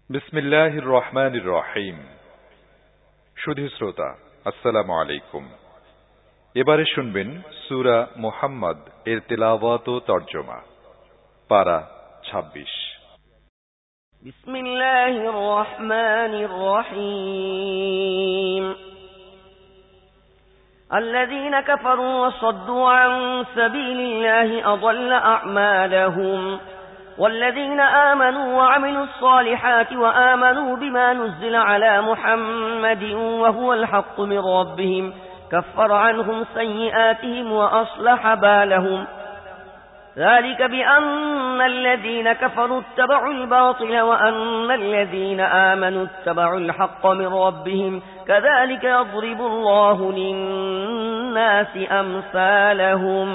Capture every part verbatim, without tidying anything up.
বিসমিল্লাহির রহমানির রহিম। সুধী শ্রোতা, আসসালামু আলাইকুম। এবারে শুনবেন সূরা মুহাম্মদ এর তেলাওয়াত ও তরজমা। পারা ছাব্বিশ। বিসমিল্লাহির রহমানির রহিম। الذين كفروا وصدوا عن سبيل الله أضل أعمالهم والذين آمنوا وعملوا الصالحات وآمنوا بما نزل على محمد وهو الحق من ربهم كفر عنهم سيئاتهم وأصلح بالهم ذلك بأن الذين كفروا اتبعوا الباطل وأن الذين آمنوا اتبعوا الحق من ربهم كذلك يضرب الله للناس أمثالهم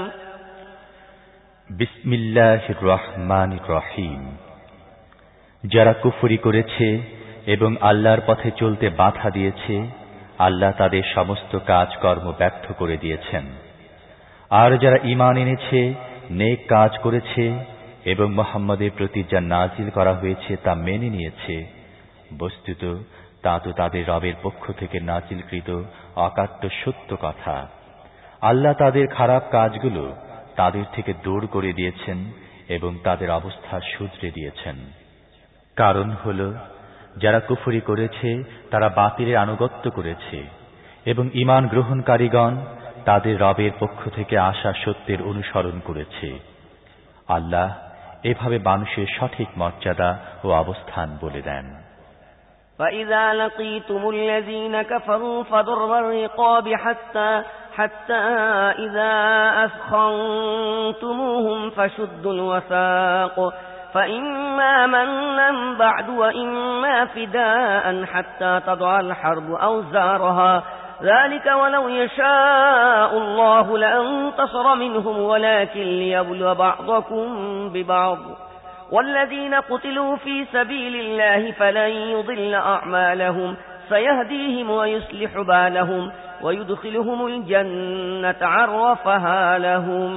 বিসমিল্লাহির রহমানির রহিম। যারা কুফরি করেছে এবং আল্লাহর পথে চলতে বাধা দিয়েছে, আল্লাহ তাদের সমস্ত কাজকর্ম ব্যর্থ করে দিয়েছেন। আর যারা ঈমান এনেছে, নেক কাজ করেছে এবং মুহাম্মদের প্রতি যা নাজিল করা হয়েছে তা মেনে নিয়েছে, বস্তুত তা তো তাদের রবের পক্ষ থেকে নাজিলকৃত অকাট্য সত্য কথা। আল্লাহ তাদের খারাপ কাজগুলো তাদের থেকে দূর করে দিয়েছেন এবং তাদের অবস্থা শুধরে দিয়েছেন। কারণ হল, যারা কুফরি করেছে তারা বাতিলের আনুগত্য করেছে এবং ঈমান গ্রহণকারীগণ তাদের রবের পক্ষ থেকে আসা সত্যের অনুসরণ করেছে। আল্লাহ এভাবে মানুষের সঠিক মর্যাদা ও অবস্থান বলে দেন। فإذا لقيتم الذين كفروا فضرب الرقاب حتى حتى إذا أثخنتموهم فشدوا الوثاق فإما منا بعد وإما فداء حتى تضع الحرب أوزارها ذلك ولو يشاء الله لانتصر منهم ولكن ليبلو بعضكم ببعض والذين قتلوا في سبيل الله فلن يضل أعمالهم سيهديهم ويصلح بالهم ويدخلهم الجنة عرفها لهم।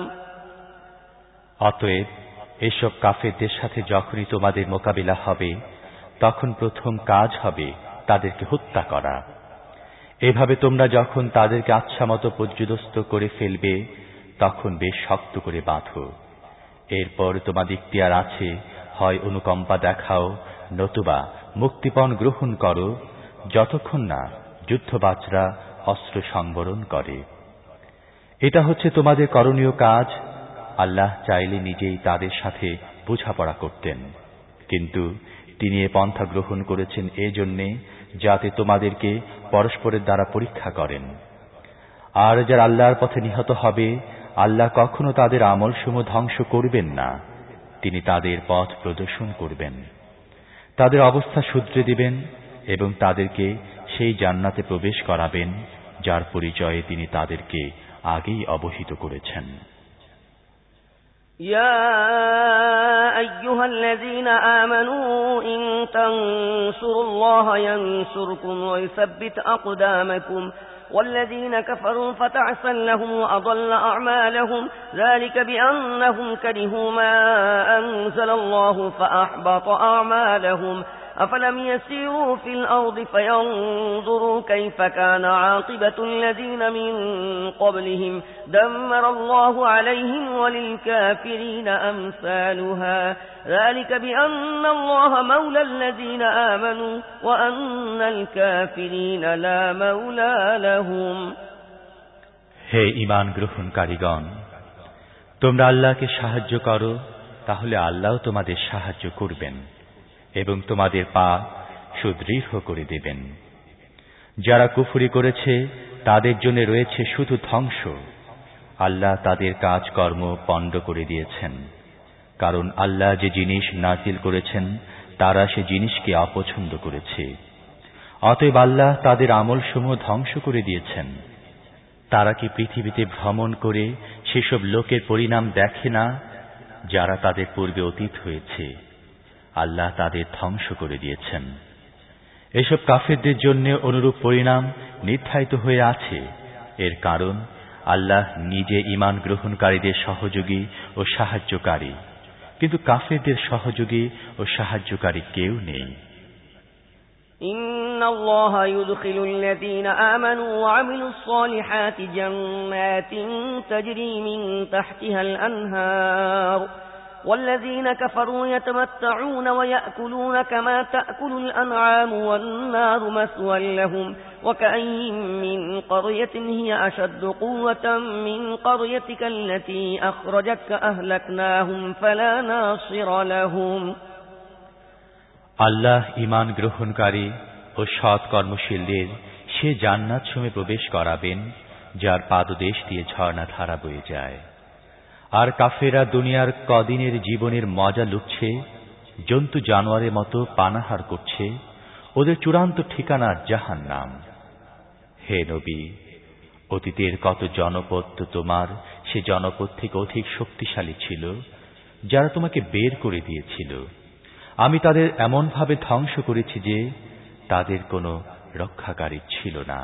অতএব এসব কাফেরদের সাথে যখনই তোমাদের মোকাবিলা হবে, তখন প্রথম কাজ হবে তাদেরকে হত্যা করা। এভাবে তোমরা যখন তাদেরকে আচ্ছামতো পর্যুদস্ত করে ফেলবে, তখন বেশ শক্ত করে বাঁধো। এরপর তোমাদের ইখতিয়ার আছে, হয় অনুকম্পা দেখাও নতুবা মুক্তিপণ গ্রহণ করো, যতক্ষণ না যুদ্ধবাজরা অস্ত্র সংবরণ করে। এটা হচ্ছে তোমাদের করণীয় কাজ। আল্লাহ চাইলে নিজেই তাদের সাথে বোঝাপড়া করতেন, কিন্তু তিনি এ পন্থা গ্রহণ করেছেন এজন্যে যাতে তোমাদেরকে পরস্পরের দ্বারা পরীক্ষা করেন। আর যারা আল্লাহর পথে নিহত হবে, আল্লাহ কখনো তাদের আমলসমূহ ধ্বংস করবেন না, তিনি তাদের পথ প্রদর্শন করবেন, তাদের অবস্থা শুধরে দিবেন এবং তাদেরকে সেই জান্নাতে প্রবেশ করাবেন যার পরিচয়ে তিনি তাদেরকে আগেই অবহিত করেছেন। يا أيها الذين آمنوا إن تنصروا الله ينصركم ويثبت أقدامكم والذين كفروا فتعسا لهم وأضل أعمالهم ذلك بأنهم كرهوا ما أنزل الله فأحبط أعمالهم أفلم يسيروا في الأرض فينظروا كيف كان عاقبة الذين من قبلهم دمر الله عليهم وللكافرين أمثالها ذلك بأن الله مولى الذين آمنوا وأن الكافرين لا مولى لهم। হে ঈমান গ্রহণকারীগণ, তোমরা আল্লাহকে সাহায্য করো, তাহলে আল্লাহ তোমাদের সাহায্য করবেন এবং তোমাদের পা সুদৃঢ় করে দেবেন। যারা কুফরি করেছে তাদের জন্য রয়েছে শুধু ধ্বংস। আল্লাহ তাদের কাজকর্ম পণ্ড করে দিয়েছেন, কারণ আল্লাহ যে জিনিস নাজিল করেছেন তারা সে জিনিসকে অপছন্দ করেছে। অতএব আল্লাহ তাদের আমলসমূহ ধ্বংস করে দিয়েছেন। তারা কি পৃথিবীতে ভ্রমণ করে সেসব লোকের পরিণাম দেখে না যারা তাদের পূর্বে অতীত হয়েছে? আল্লাহ তাদের ধ্বংস করে দিয়েছেন। এসব কাফেরদের জন্য অনুরূপ পরিণাম নির্ধারিত হয়ে আছে। এর কারণ আল্লাহ নিজে ঈমান গ্রহণকারীদের সহযোগী ও সাহায্যকারী, কিন্তু কাফেরদের সহযোগী ও সাহায্যকারী কেউ নেই। إن الله يدخل الذين آمنوا وعملوا الصالحات جنات تجري من تحتها الأنهار والذين كفروا يتمتعون ويأكلون كما تأكل الأنعام والنار مثوى لهم وكأي من قرية هي أشد قوة من قريتك التي أخرجتك أهلكناهم فلا ناصر لهم আল্লাহ ঈমান গ্রহণকারী ও সৎ কর্মশীলদের সে জান্নাত সমূহে প্রবেশ করাবেন যার পাদদেশ দিয়ে ঝর্ণা ধারা বয়ে যায়। আর কাফেররা দুনিয়ার কদিনের জীবনের মজা লুটছে, জন্তু জানোয়ারের মতো পানাহার করছে, ওদের চূড়ান্ত ঠিকানা জাহান্নাম। হে নবী, অতীতের কত জনপদ তো তোমার সে জনপদ থেকে অধিক শক্তিশালী ছিল, যারা তোমাকে বের করে দিয়েছিল। আমি তাদের এমন ভাবে ধ্বংস করেছি যে তাদের কোনো রক্ষাকারী ছিল না।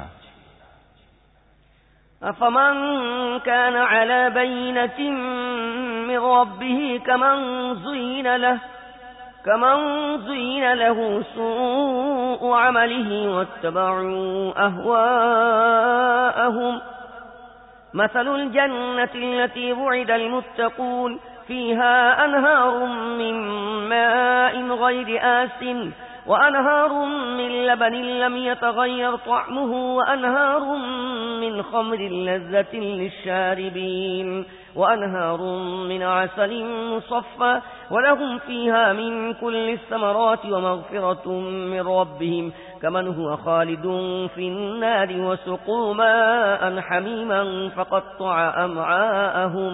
أفمن كان على بينة من ربه كمن زين له كمن زين له سوء عمله واتبعوا أهواءهم مثل الجنة التي وعد المتقون فيها أنهار من ماء غير آسن وأنهار من لبن لم يتغير طعمه وأنهار من خمر لذة للشاربين وأنهار من عسل مصفى ولهم فيها من كل الثمرات ومغفرة من ربهم كمن هو خالد في النار وسقوا ماء حميما فقطع أمعاءهم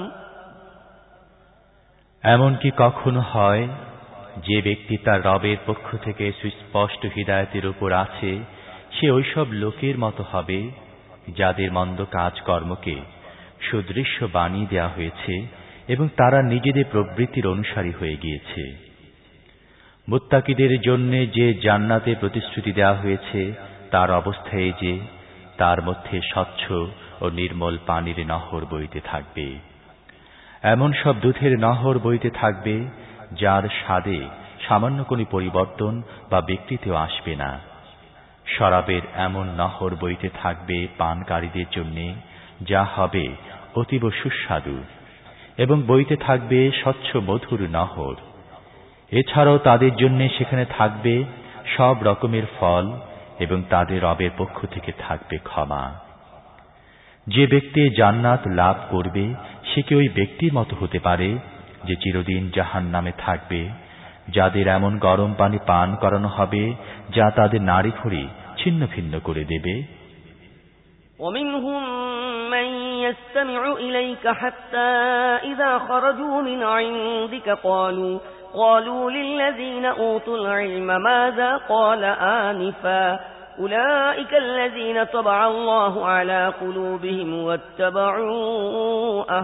এমন কি কখনো হয় যে ব্যক্তি তার রবের পক্ষ থেকে সুস্পষ্ট হিদায়াতের উপর আছে, সে ওইসব লোকের মতো হবে যাদের মন্দ কাজকর্মকে সুদৃশ্য বানিয়ে দেওয়া হয়েছে এবং তারা নিজেদের প্রবৃত্তির অনুসারী হয়ে গিয়েছে। মুত্তাকিদের জন্য যে জান্নাতের প্রতিশ্রুতি দেওয়া হয়েছে তার অবস্থায় যে তার মধ্যে স্বচ্ছ ও নির্মল পানির নহর বইতে থাকবে। এমন সব দুধের নহর বইতে থাকবে যার স্বাদে সামান্য কোনো পরিবর্তন বা বিকৃতিও আসবে না। শরাবের এমন নহর বইতে থাকবে পানকারীদের জন্য, যা হবে অতীব সুস্বাদু, এবং বইতে থাকবে স্বচ্ছ মধুর নহর। এছাড়াও তাদের জন্য সেখানে থাকবে সব রকমের ফল এবং তাদের রবের পক্ষ থেকে থাকবে ক্ষমা। যে ব্যক্তি জান্নাত লাভ করবে সে কি ওই ব্যক্তির মতো হতে পারে যে চিরদিন জাহান্নামে থাকবে, যাদের এমন গরম পানি পান করানো হবে যা তাদের নাড়িভুড়ি ছিন্ন ভিন্ন করে দেবে। ومنهم من يستمع إليك حتى إذا خرجوا من عندك قالوا قالوا للذين أوتوا العلم ماذا قال آنفا أولئك الذين طبع الله على قلوبهم واتبعوا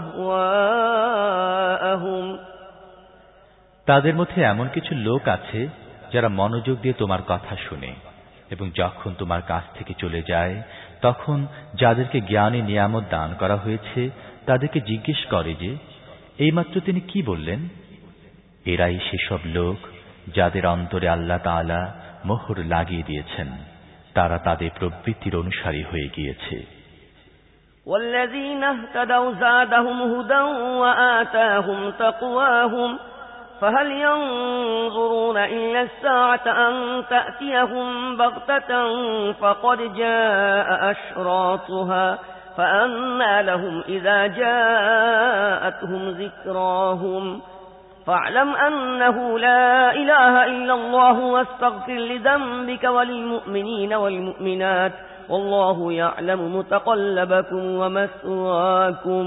أهواءهم তাদের মধ্যে এমন কিছু লোক আছে যারা মনোযোগ দিয়ে তোমার কথা শুনে এবং যখন তোমার কাছ থেকে চলে যায় তখন যাদেরকে জ্ঞানী নিয়ামত দান করা হয়েছে তাদেরকে জিজ্ঞেস করে যে এইমাত্র তিনি কি বললেন। এরাই সেসব লোক যাদের অন্তরে আল্লাহ তাআলা মোহর লাগিয়ে দিয়েছেন, তারা তাদের প্রবৃত্তির অনুসারী হয়ে গিয়েছে। والذين اهتدوا زادهم هدى وآتاهم تقواهم فهل ينظرون إلا الساعة أن تأتيهم بغتة فقد جاء أشراطها فأنى لهم إذا جاءتهم ذكراهم فاعلم أنه لا إله إلا الله واستغفر لذنبك وللمؤمنين والمؤمنات والله يعلم متقلبكم ومثواكم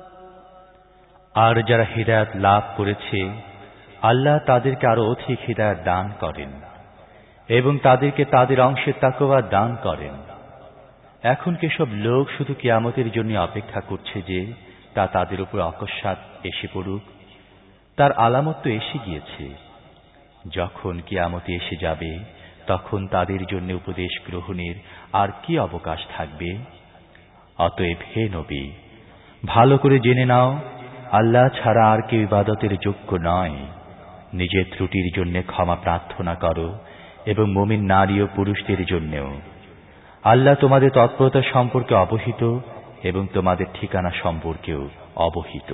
আর যারা হিদায়াত লাভ করেছে আল্লাহ তাদেরকে আরো অধিক হিদায়াত দান করেন এবং তাদেরকে তাদের অংশের তাকওয়া দান করেন। এখন কি সব লোক শুধু কিয়ামতের জন্য অপেক্ষা করছে যে তা তাদের উপর অকস্মাৎ এসে পড়ুক? তার আলামত তো এসে গিয়েছে। যখন কিয়ামত এসে যাবে তখন তাদের জন্য উপদেশ গ্রহণের আর কি অবকাশ থাকবে? অতএব হে নবী, ভালো করে জেনে নাও আল্লাহ ছাড়া আর কেউ ইবাদতের যোগ্য নয়। নিজের ত্রুটির জন্য ক্ষমা প্রার্থনা করো এবং মুমিন নারী ও পুরুষদের জন্যও। আল্লাহ তোমাদের তৎপরতা সম্পর্কে অবহিত এবং তোমাদের ঠিকানা সম্পর্কেও অবহিত।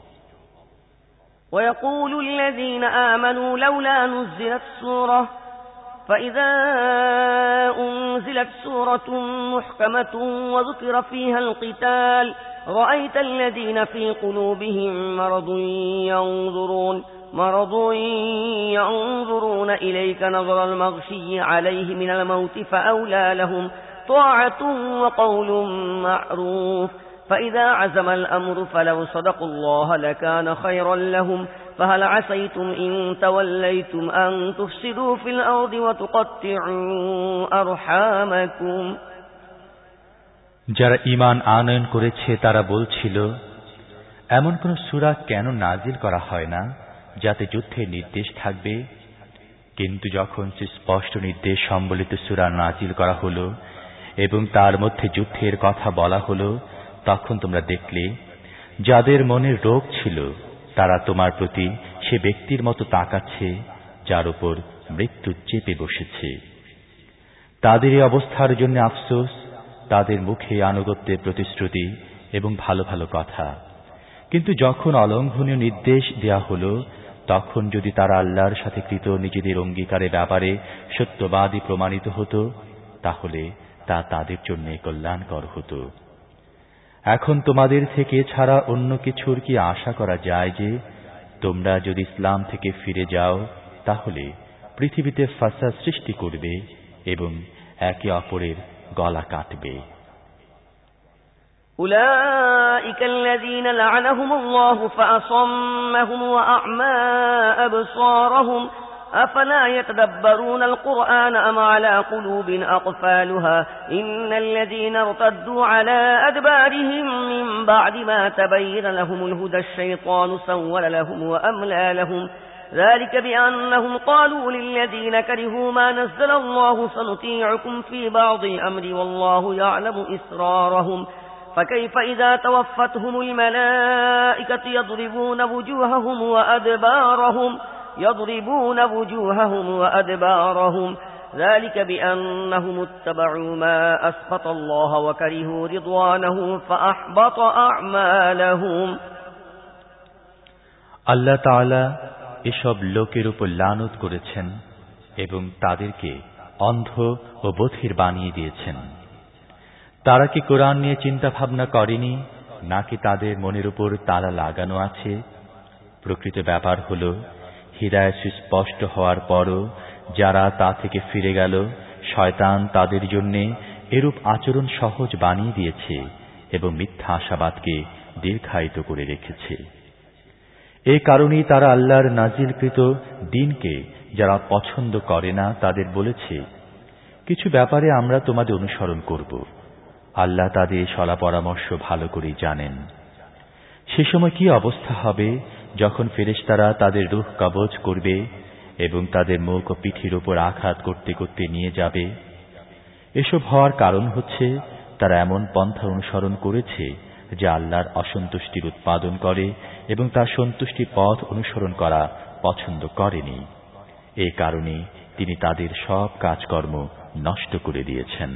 ويقول الذين آمنوا لولا نزلت سورة فإذا أنزلت سورة محكمة وذكر فيها القتال رأيت الذين في قلوبهم مرض ينظرون مرض ينظرون إليك نظر المغشي عليه من الموت فأولى لهم طاعة وقول معروف فإذا عزم الأمر فلو صدقوا الله لكان خيرا لهم فهل عسيتم إن توليتم أن تفسدوا في الأرض وتقطعوا أرحامكم যারা ঈমান আনয়ন করেছে তারা বলছিল, এমন কোন সূরা কেন নাজিল করা হয় না যাতে যুদ্ধের নির্দেশ থাকবে? কিন্তু যখন স্পষ্ট নির্দেশ সম্বলিত সূরা নাজিল করা হলো এবং তার মধ্যে যুদ্ধের কথা বলা হলো, তখন তোমরা দেখলে যাদের মনে রোগ ছিল তারা তোমার প্রতি সে ব্যক্তির মতো তাকাচ্ছে যার উপর মৃত্যু চেপে বসেছে। তাদের এই অবস্থার জন্য আফসোস, তাদের মুখে আনুগত্যের প্রতিশ্রুতি এবং ভালো ভালো কথা। কিন্তু যখন অলঙ্ঘনীয় নির্দেশ দেয়া হলো, তখন যদি তারা আল্লাহর সাথে কৃত নিজেদের অঙ্গীকারের ব্যাপারে সত্যবাদী প্রমাণিত হতো, তাহলে তা তাদের জন্য কল্যাণকর হতো। এখন তোমাদের থেকে ছাড়া অন্য কিছুর কি আশা করা যায় যে তোমরা যদি ইসলাম থেকে ফিরে যাও তাহলে পৃথিবীতে ফাসাদ সৃষ্টি করবে এবং একে অপরের গলা কাটবে? أولئك الذين لعنهم الله فأصمهم وأعمى أبصارهم أفلا يتدبرون القرآن أم على قلوب أقفالها إن الذين ارتدوا على أدبارهم من بعد ما تبين لهم الهدى الشيطان سول لهم وأملى لهم ذلك بأنهم قالوا للذين كرهوا ما نزل الله سنطيعكم في بعض الأمر والله يعلم إسرارهم فكيف إذا توفتهم الملائكة يضربون وجوههم وأدبارهم يضربون وجوههم وأدبارهم ذلك بأنهم اتبعوا ما أسخط الله وكرهوا رضوانه فأحبط أعمالهم আল্লাহ তাআলা এসব লোকের উপর লানত করেছেন এবং তাদেরকে অন্ধ ও বধির বানিয়ে দিয়েছেন। তারা কি কোরআন নিয়ে চিন্তা ভাবনা করেনি, নাকি তাদের মনের উপর তালা লাগানো আছে? প্রকৃত ব্যাপার হল, হিদায়াত সুস্পষ্ট হওয়ার পরও যারা তা থেকে ফিরে গেল, শয়তান তাদের জন্য এরূপ আচরণ সহজ বানিয়ে দিয়েছে এবং মিথ্যা আশাবাদকে দীর্ঘায়িত করে রেখেছে। এই কারণেই তারা আল্লাহর নাজিলকৃত দ্বীনকে যারা পছন্দ করে না তাদের বলেছে, কিছু ব্যাপারে আমরা তোমাদের অনুসরণ করব। আল্লাহ তাদের সলা পরামর্শ ভালো করেই জানেন। সে সময় কি অবস্থা হবে যখন ফেরেশতারা তাদের রূহ কবজ করবে এবং তাদের মুখ ও পিঠির উপর আঘাত করতে করতে নিয়ে যাবে? এসব হওয়ার কারণ হচ্ছে তারা এমন পন্থা অনুসরণ করেছে যা আল্লাহর অসন্তুষ্টির উৎপাদন করে এবং তার সন্তুষ্টির পথ অনুসরণ করা পছন্দ করেনি। এই কারণে তিনি তাদের সব কাজকর্ম নষ্ট করে দিয়েছেন।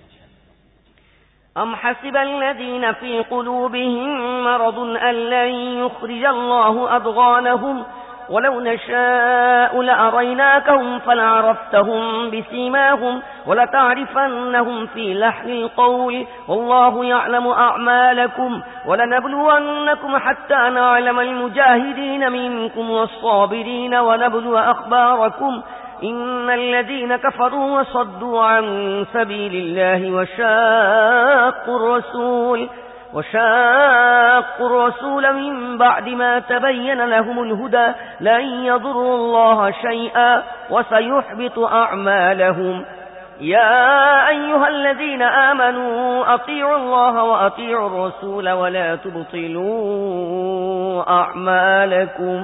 أم حسب الذين في قلوبهم مرض أن لن يخرج الله أضغانهم ولو نشاء لأريناكهم فلعرفتهم بسيماهم ولتعرفنهم في لحن القول والله يعلم أعمالكم ولنبلونكم حتى نعلم المجاهدين منكم والصابرين ونبلو أخباركم إن الذين كفروا وصدوا عن سبيل الله وشاقوا الرسول وشاقوا الرسول من بعد ما تبين لهم الهدى لن يضروا الله شيئا وسيحبط أعمالهم يا أيها الذين آمنوا أطيعوا الله وأطيعوا الرسول ولا تبطلوا أعمالكم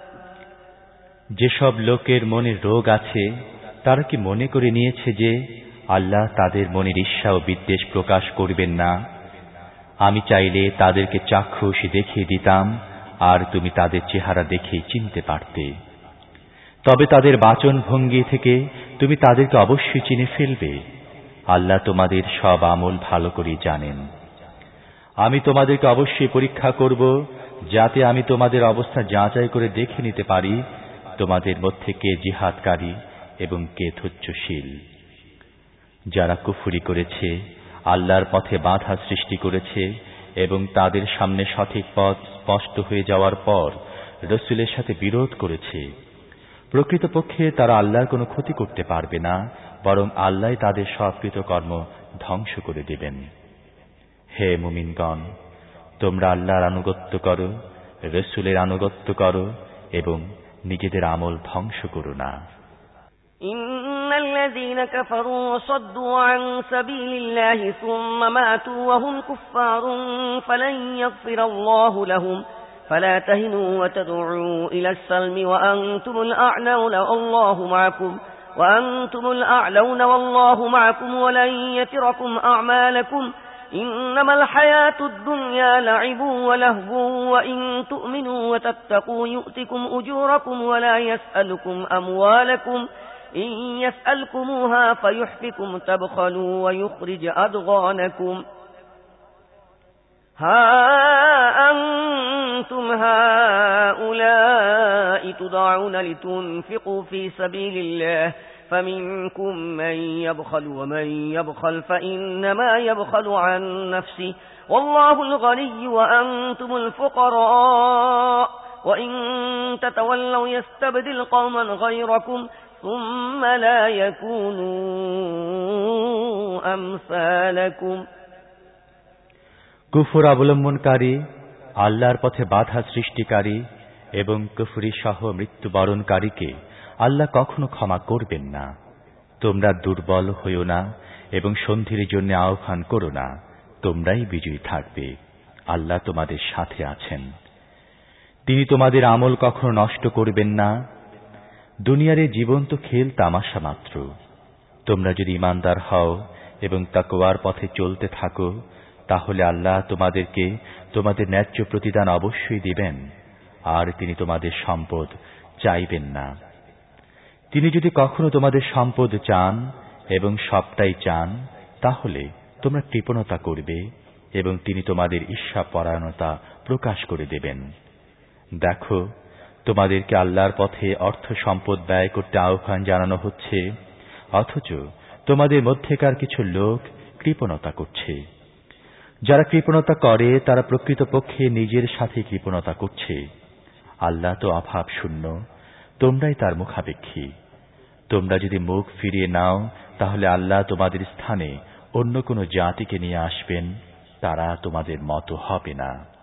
যেসব লোকের মনে রোগ আছে তারা কি মনে করে নিয়েছে যে আল্লাহ তাদের মনের ঈর্ষা ও বিদ্বেষ প্রকাশ করবেন না? আমি চাইলে তাদেরকে চাক্ষুষ দেখিয়ে দিতাম আর তুমি তাদের চেহারা দেখেই চিনতে পারতে। তবে তাদের বাচন ভঙ্গি থেকে তুমি তাদেরকে অবশ্যই চিনে ফেলবে। আল্লাহ তোমাদের সব আমল ভালো করে জানেন। আমি তোমাদেরকে অবশ্যই পরীক্ষা করব, যাতে আমি তোমাদের অবস্থা যাচাই করে দেখে নিতে পারি তোমাদের মধ্যে কে জিহাদকারী এবং কে ধৈর্যশীল। যারা কুফরি করেছে, আল্লাহর পথে বাধা সৃষ্টি করেছে এবং তাদের সামনে সঠিক পথ স্পষ্ট হয়ে যাওয়ার পর রাসূলের সাথে বিরোধ করেছে, প্রকৃতপক্ষে তারা আল্লাহর কোনো ক্ষতি করতে পারবে না, বরং আল্লাহ তাদের সব কৃতকর্ম ধ্বংস করে দেবেন। হে মুমিনগণ, তোমরা আল্লাহর আনুগত্য করো, রাসূলের আনুগত্য করো এবং নিজেদের আমল ধ্বংস করো না। ইন্নাল্লাযীনা কাফারু ওয়াসাদ্দু আন সাবিলিল্লাহি সুম্মা মাতু ওয়া হুম কুফফারুন ফালান ইয়াগফিরাল্লাহু লাহুম ফালা তাহিনু ওয়া তাদউ ইলাস সালমি ওয়া আনতুমুল আ'লাউনা ওয়াল্লাহু মা'াকুম ওয়া আনতুমুল আ'লাউনা ওয়াল্লাহু মা'াকুম ওয়া লান ইয়াতিরাকুম আ'মালাকুম إنما الحياة الدنيا لعب ولهو وإن تؤمنوا وتتقوا يؤتكم أجوركم ولا يسألكم أموالكم إن يسألكموها فيحفكم تبخلوا ويخرج أضغانكم ها أنتم هؤلاء تدعون لتنفقوا في سبيل الله فمنكم من يبخل ومن يبخل فإنما يبخل عن نفسه والله الغني وأنتم الفقراء وإن تتولوا يستبدل قوما غيركم ثم لا يكونوا أمثالكم। কুফর অবলম্বনকারী, আল্লাহর পথে বাধা সৃষ্টিকারী এবং কুফরি সহ মৃত্যুবরণকারীকে আল্লাহ কখনো ক্ষমা করবেন না। তোমরা দুর্বল হইও না এবং সন্ধির জন্য আহ্বান করো না, তোমরাই বিজয়ী থাকবে। আল্লাহ তোমাদের সাথে আছেন। তিনি তোমাদের আমল কখনো নষ্ট করবেন না। দুনিয়ার এই জীবন তো খেল তামাশা মাত্র। তোমরা যদি ঈমানদার হও এবং তাকওয়ার পথে চলতে থাকো, তাহলে আল্লাহ তোমাদেরকে তোমাদের ন্যায্য প্রতিদান অবশ্যই দিবেন, আর তিনি তোমাদের সম্পদ চাইবেন না। তিনি যদি কখনো তোমাদের সম্পদ চান এবং সবটাই চান, তাহলে তোমরা কৃপণতা করবে এবং তিনি তোমাদের ঈর্ষাপরায়ণতা প্রকাশ করে দেবেন। দেখো, তোমাদেরকে আল্লাহর পথে অর্থ সম্পদ ব্যয় করতে আহ্বান জানানো হচ্ছে, অথচ তোমাদের মধ্যেকার কিছু লোক কৃপণতা করছে। যারা কৃপণতা করে তারা প্রকৃতপক্ষে নিজের সাথে কৃপণতা করছে। আল্লাহ তো অভাব শূন্য, তোমরাই তার মুখাপেক্ষী। তোমরা যদি মুখ ফিরিয়ে নাও, তাহলে আল্লাহ তোমাদের স্থানে অন্য কোন জাতিকে নিয়ে আসবেন, তারা তোমাদের মতো হবে না।